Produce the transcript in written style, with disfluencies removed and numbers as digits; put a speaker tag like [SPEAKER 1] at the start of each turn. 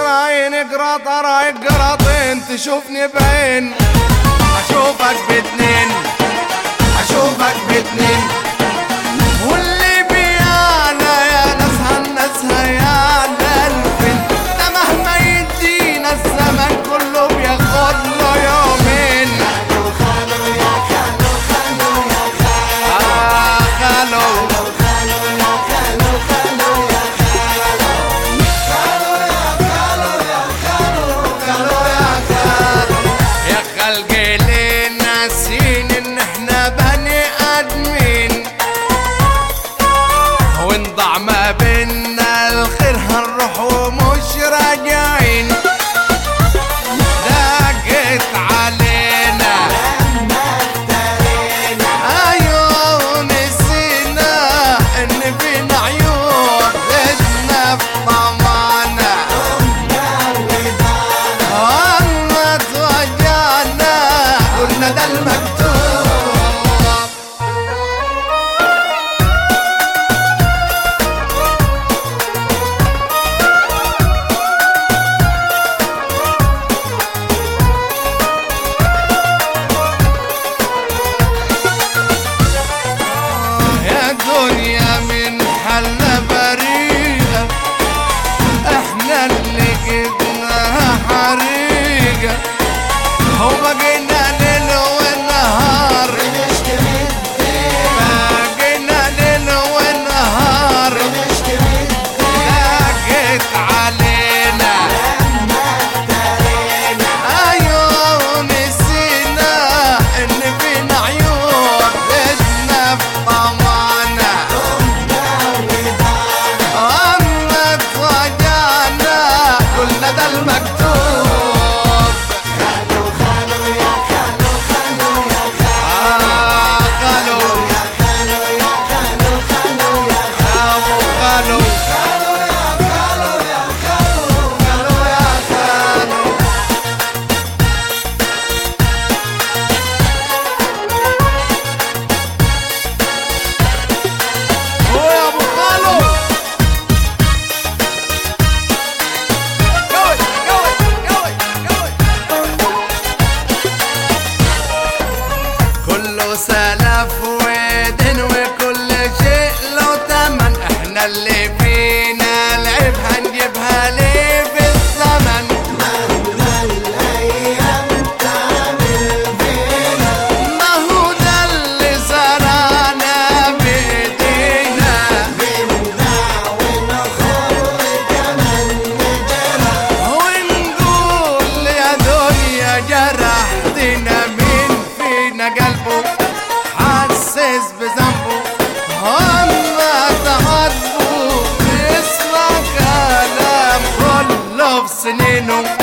[SPEAKER 1] قراين قراطرايك قراطين تشوفني بعين اشوفك باتنين اشوفك باتنين واللي بيانا يا ناس هالناسها يا الفين ده مهما يدينا الزمن كله بياخد له يومين خالو يا خالو خالو يا خالو خالو يا خالو خالو يا خالو يا خالو يا خالو يا خلقي ليه ناسين ان احنا بني ادمين ونضع ما بينا الخير هنروح ومش راجعين ضاقت علينا لما افترينا ايوه نسينا ان فينا عيون بدنا في طمعنا اما اتوجعنا قلنا ده المكتوب دنيا من حلة بريئة احنا اللي جبناها حريقة وبقينا ليل ونهار بقينا ليل ونهار ضاقت علينا ايوه نسينا ان فينا عيون بدنا في طمعنا اما اتوجعنا قلنا ده المكتوب خالو خالو يا خالو خالو يا خالو يا خالو يا خالو خالو يا خالو خالو يا خالو يا خالو هو يا ابو خالو كله سلف ودين وكل شيء له تمن احنا اللي فينا العيب هنجيبها ليه في الزمن مهما الايام تعمل فينا ما هو ده اللي زرعنا بايدينا بنباع ونخر كمان نجرح ونقول يا دنيا جرحتنا مين فينا قلبه حاسس بذنبه هما تعاتبوا يسمع كلام كله في سنينه